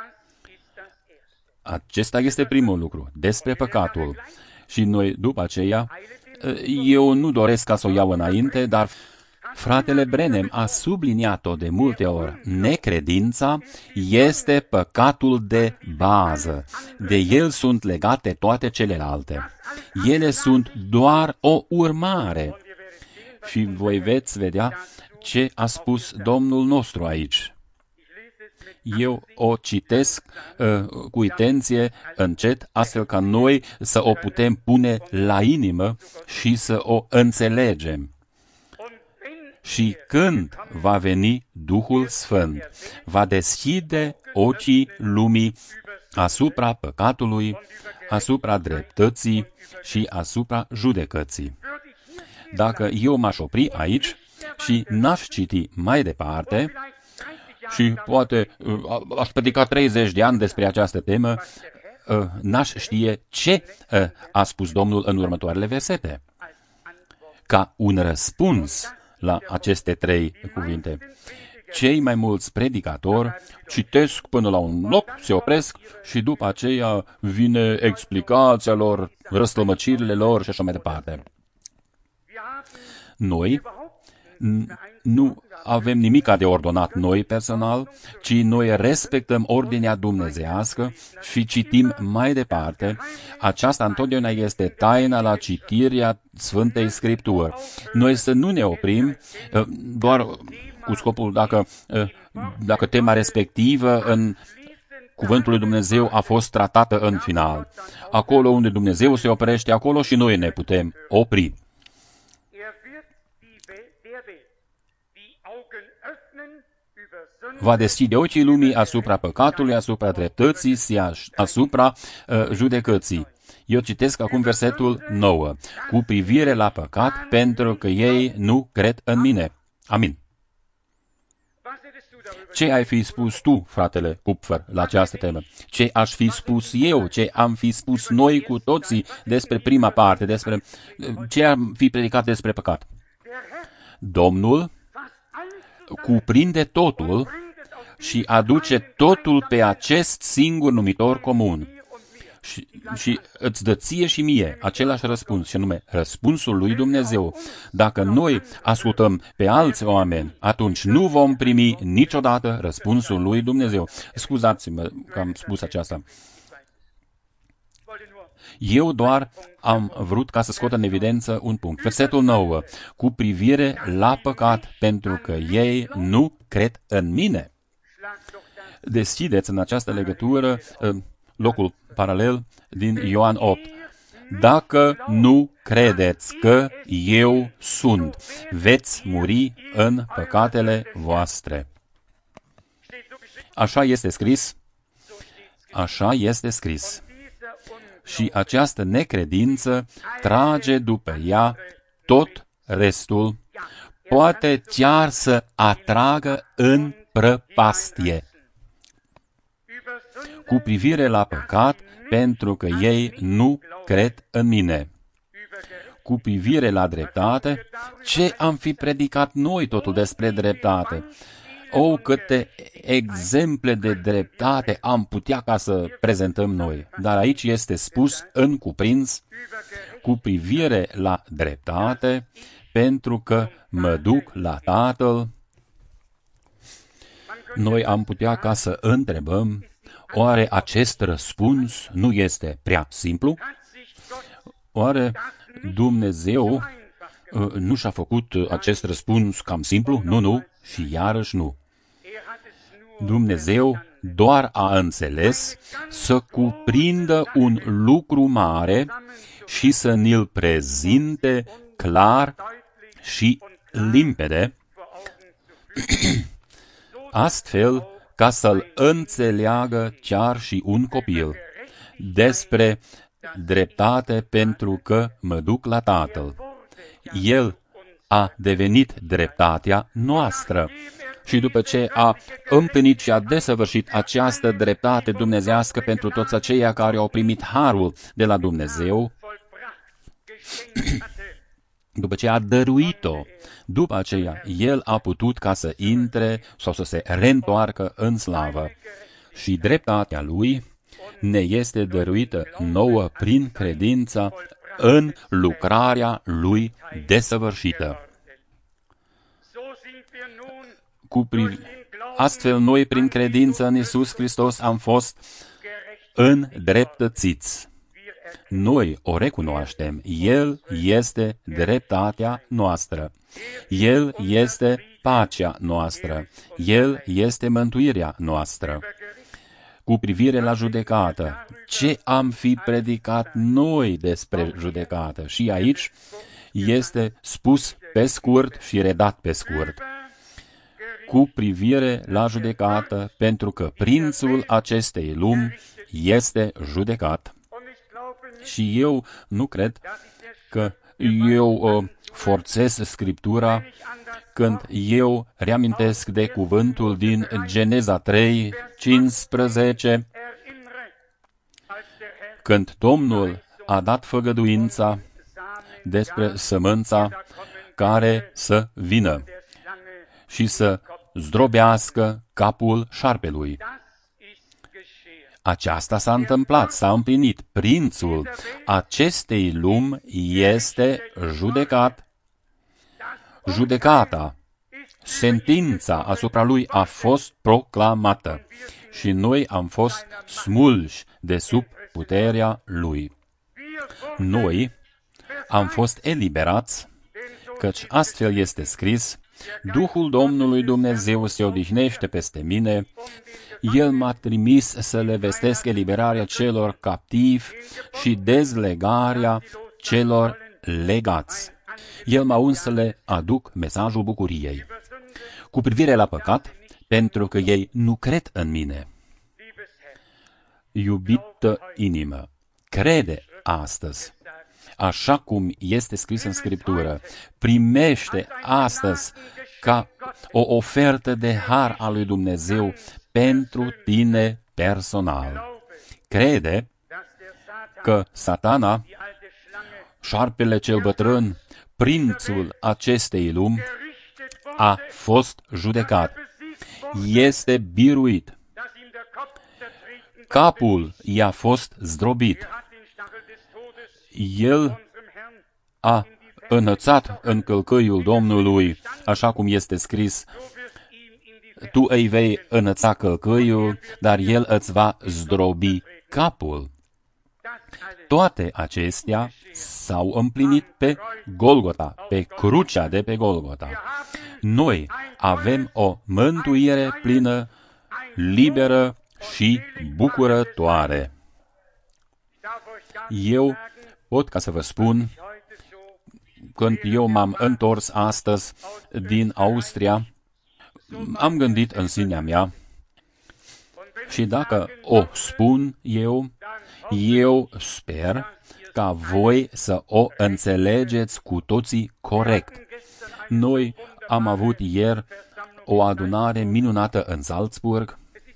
Acesta este primul lucru, despre păcatul. Și noi, după aceea, eu nu doresc ca să o iau înainte, dar fratele Branham a subliniat-o de multe ori. Necredința este păcatul de bază. De el sunt legate toate celelalte. Ele sunt doar o urmare. Și voi veți vedea ce a spus Domnul nostru aici. Eu o citesc uh, cu intenție, încet, astfel ca noi să o putem pune la inimă și să o înțelegem. Și când va veni Duhul Sfânt, va deschide ochii lumii asupra păcatului, asupra dreptății și asupra judecății. Dacă eu m-aș opri aici și n-aș citi mai departe, și poate aș predica treizeci de ani despre această temă, n-aș știe ce a spus Domnul în următoarele versete. Ca un răspuns la aceste trei cuvinte. Cei mai mulți predicatori citesc până la un loc, se opresc și după aceea vine explicația lor, răstălmăcirile lor și așa mai departe. Noi nu avem nimic de ordonat noi personal, ci noi respectăm ordinea dumnezeiască și citim mai departe. Aceasta întotdeauna este taina la citirea Sfântei Scripturi. Noi să nu ne oprim doar cu scopul dacă, dacă tema respectivă în Cuvântul lui Dumnezeu a fost tratată în final. Acolo unde Dumnezeu se oprește, acolo și noi ne putem opri. Va deschide ochii lumii asupra păcatului, asupra dreptății și asupra uh, judecății. Eu citesc acum versetul nouă. Cu privire la păcat, pentru că ei nu cred în mine. Amin. Ce ai fi spus tu, fratele Kupfer, la această temă? Ce aș fi spus eu? Ce am fi spus noi cu toții despre prima parte? Despre ce am fi predicat despre păcat? Domnul cuprinde totul și aduce totul pe acest singur numitor comun. Și, și îți dă ție și mie același răspuns, și anume răspunsul lui Dumnezeu. Dacă noi ascultăm pe alți oameni, atunci nu vom primi niciodată răspunsul lui Dumnezeu. Scuzați-mă că am spus aceasta. Eu doar am vrut ca să scot în evidență un punct. Versetul nouă. Cu privire la păcat, pentru că ei nu cred în mine. Deschideți în această legătură locul paralel din Ioan opt. Dacă nu credeți că eu sunt, veți muri în păcatele voastre. Așa este scris. Așa este scris. Și această necredință trage după ea tot restul, poate chiar să atragă în prăpastie. Cu privire la păcat, pentru că ei nu cred în mine. Cu privire la dreptate, ce am fi predicat noi totul despre dreptate? O, câte exemple de dreptate am putea ca să prezentăm noi. Dar aici este spus în cuprins cu privire la dreptate, pentru că mă duc la Tatăl. Noi am putea ca să întrebăm, oare acest răspuns nu este prea simplu? Oare Dumnezeu nu și-a făcut acest răspuns cam simplu? Nu, nu, și iarăși nu. Dumnezeu doar a înțeles să cuprindă un lucru mare și să ni-l prezinte clar și limpede, astfel ca să-l înțeleagă chiar și un copil despre dreptate, pentru că mă duc la Tatăl. El a devenit dreptatea noastră și după ce a împlinit și a desăvârșit această dreptate dumnezească pentru toți aceia care au primit harul de la Dumnezeu, după ce a dăruit-o, după aceea El a putut ca să intre sau să se reîntoarcă în slavă. Și dreptatea Lui ne este dăruită nouă prin credința în lucrarea Lui desăvârșită. Cu priv... Astfel, noi, prin credință în Iisus Hristos, am fost îndreptățiți. Noi o recunoaștem. El este dreptatea noastră. El este pacea noastră. El este mântuirea noastră. Cu privire la judecată, ce am fi predicat noi despre judecată? Și aici este spus pe scurt și redat pe scurt. Cu privire la judecată, pentru că prințul acestei lumi este judecat. Și eu nu cred că eu uh, forțez Scriptura când eu reamintesc de cuvântul din Geneza trei, cincisprezece, când Domnul a dat făgăduința despre sămânța care să vină și să zdrobească capul șarpelui. Aceasta s-a întâmplat, s-a împlinit. Prințul acestei lumi este judecat. Judecata, sentința asupra lui a fost proclamată și noi am fost smulși de sub puterea lui. Noi am fost eliberați, căci astfel este scris, Duhul Domnului Dumnezeu se odihnește peste mine, El m-a trimis să le vestesc eliberarea celor captivi și dezlegarea celor legați. El m-a uns să le aduc mesajul bucuriei. Cu privire la păcat, pentru că ei nu cred în mine. Iubită inimă, crede astăzi, așa cum este scris în Scriptură. Primește astăzi ca o ofertă de har al lui Dumnezeu pentru tine personal. Crede că Satana, șarpele cel bătrân, prințul acestei lumi, a fost judecat. Este biruit. Capul i-a fost zdrobit. El a înălțat în călcâiul Domnului, așa cum este scris, tu îi vei înălța călcâiul, dar el îți va zdrobi capul. Toate acestea s-au împlinit pe Golgota, pe crucea de pe Golgota. Noi avem o mântuire plină, liberă și bucurătoare. Eu pot ca să vă spun, când eu m-am întors astăzi din Austria, am gândit în sinea mea și dacă o spun eu, eu sper ca voi să o înțelegeți cu toții corect. Noi am avut ieri o adunare minunată în Salzburg.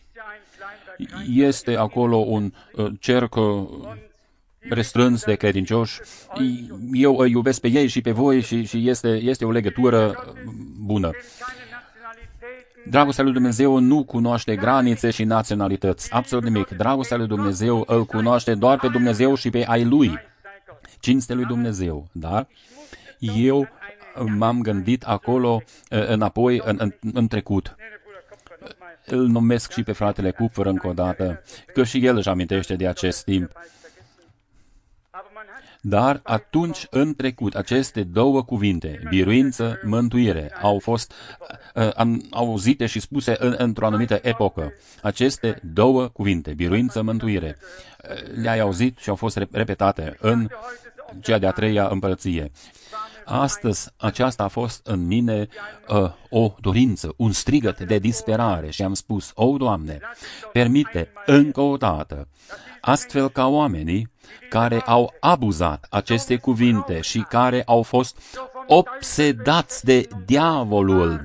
Este acolo un uh, cerc uh, restrâns de credincioși. Eu îi iubesc pe ei și pe voi și, și este, este o legătură bună. Dragostea lui Dumnezeu nu cunoaște granițe și naționalități, absolut nimic. Dragostea lui Dumnezeu îl cunoaște doar pe Dumnezeu și pe ai Lui. Cinste lui Dumnezeu, da? Eu m-am gândit acolo înapoi în, în, în trecut. Îl numesc și pe fratele Kupfer încă o dată, că și el își amintește de acest timp. Dar atunci, în trecut, aceste două cuvinte, biruință, mântuire, au fost uh, am, auzite și spuse în, într-o anumită epocă. Aceste două cuvinte, biruință, mântuire, uh, le-ai auzit și au fost repetate în cea de-a treia împărăție. Astăzi, aceasta a fost în mine uh, o dorință, un strigăt de disperare și am spus, o, Doamne, permite încă o dată, astfel ca oamenii care au abuzat aceste cuvinte și care au fost obsedați de diavolul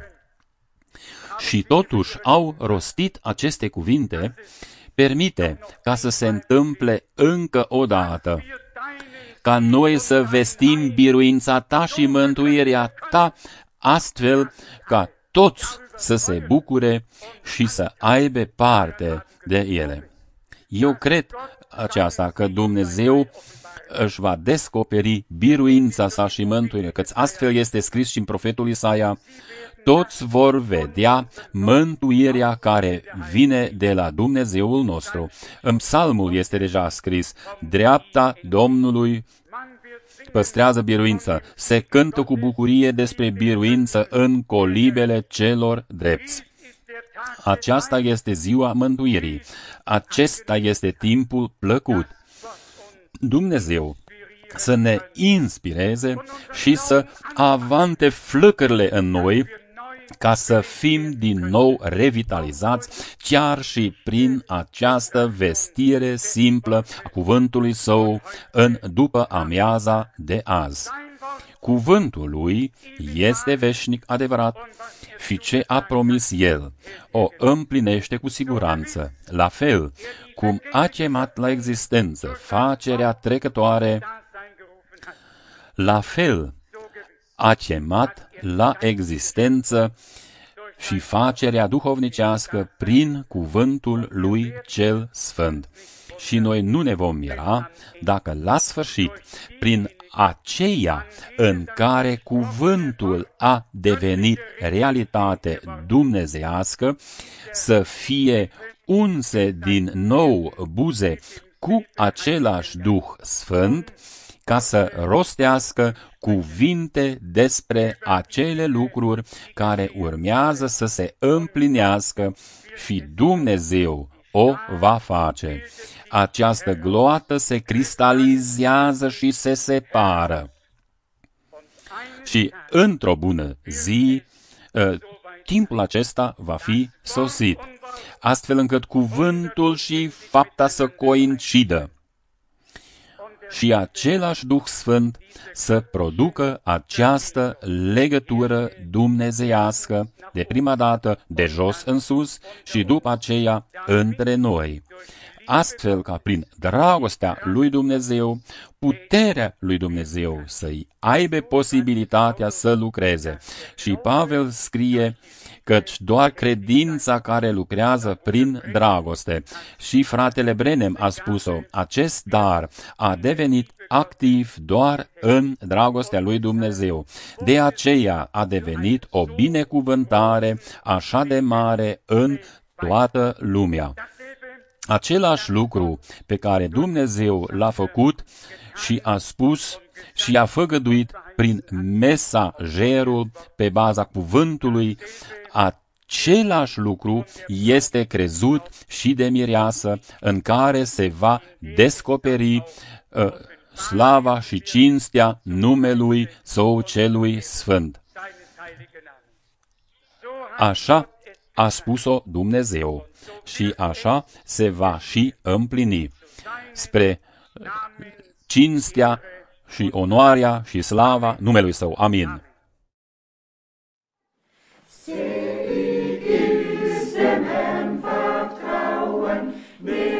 și totuși au rostit aceste cuvinte, permite ca să se întâmple încă o dată, ca noi să vestim biruința ta și mântuirea ta, astfel ca toți să se bucure și să aibă parte de ele. Eu cred aceasta, că Dumnezeu își va descoperi biruința sa și mântuirea, căci astfel este scris și în profetul Isaia, toți vor vedea mântuirea care vine de la Dumnezeul nostru. În psalmul este deja scris, dreapta Domnului păstrează biruință, se cântă cu bucurie despre biruință în colibele celor drepți. Aceasta este ziua mântuirii. Acesta este timpul plăcut. Dumnezeu să ne inspireze și să avante flăcările în noi, ca să fim din nou revitalizați, chiar și prin această vestire simplă a cuvântului Său în după amiaza de azi. Cuvântul Lui este veșnic adevărat și ce a promis El o împlinește cu siguranță, la fel cum a chemat la existență facerea trecătoare, la fel a chemat la existență și facerea duhovnicească prin cuvântul Lui cel Sfânt. Și noi nu ne vom mira dacă la sfârșit, prin aceea în care cuvântul a devenit realitate dumnezeiască, să fie unse din nou buze cu același Duh Sfânt, ca să rostească cuvinte despre acele lucruri care urmează să se împlinească și Dumnezeu o va face. Această gloată se cristalizează și se separă. Și într-o bună zi, timpul acesta va fi sosit, astfel încât cuvântul și fapta să coincidă. Și același Duh Sfânt să producă această legătură dumnezeiască, de prima dată de jos în sus și după aceea între noi. Astfel ca prin dragostea lui Dumnezeu, puterea lui Dumnezeu să-i aibă posibilitatea să lucreze. Și Pavel scrie căci doar credința care lucrează prin dragoste. Și fratele Brenem a spus-o, acest dar a devenit activ doar în dragostea lui Dumnezeu. De aceea a devenit o binecuvântare așa de mare în toată lumea. Același lucru pe care Dumnezeu l-a făcut și a spus și a făgăduit prin mesagerul pe baza cuvântului, același lucru este crezut și de mireasă, în care se va descoperi uh, slava și cinstea numelui Său celui Sfânt. Așa a spus-o Dumnezeu și așa se va și împlini, spre cinstea și onoarea și slava numelui Său. Amin. Selig ist dem Herrn vertrauen,